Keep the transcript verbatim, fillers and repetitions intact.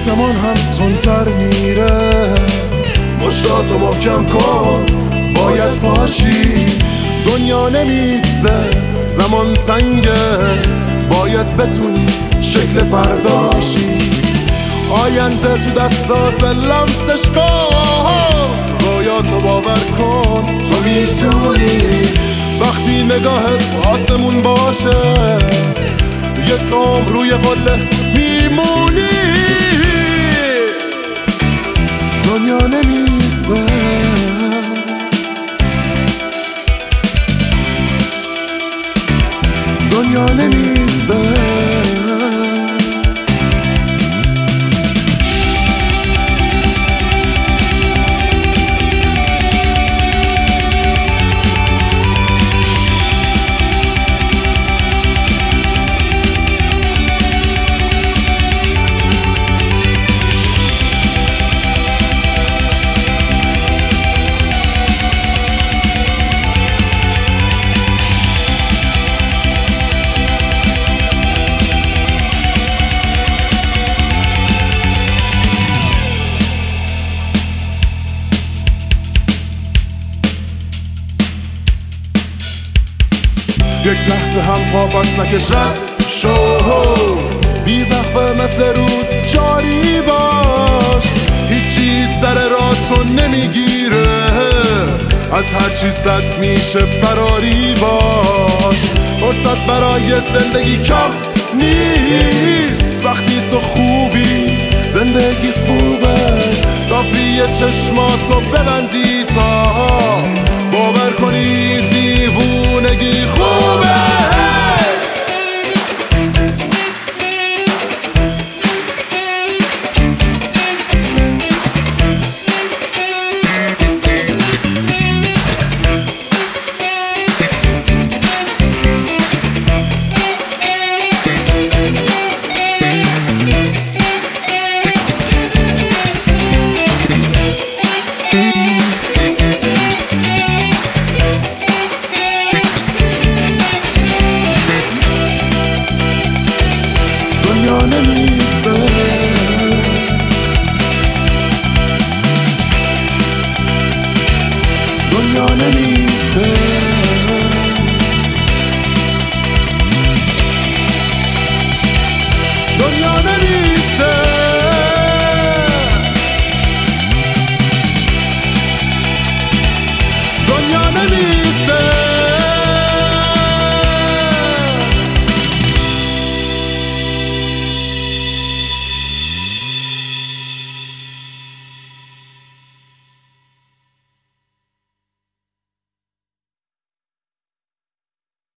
زمان هم تندتر میره. مشتاتو محکم کن باید پاشی. دنیا نمیسته زمان تنگه، باید بتونی شکل فرداشی. آینده تو دستات لمسش کن، رویاتو باور کن تو میتونی. وقتی نگاهت آسمون باشه یک عمر روی قله میمونی. دنیا نمیسته دنیا نمیسته یک لحظه هم پا پس نکشد شو، بی وقفه مثل رود جاری باش. هیچی سر راتو نمیگیره، از هرچی صد میشه فراری باش. فرصت برای زندگی کم نیست، وقتی تو خوبی زندگی خوبه. کافیه چشماتو ببندی تا باور کنی دیوونگی خوبه. دنیا نمی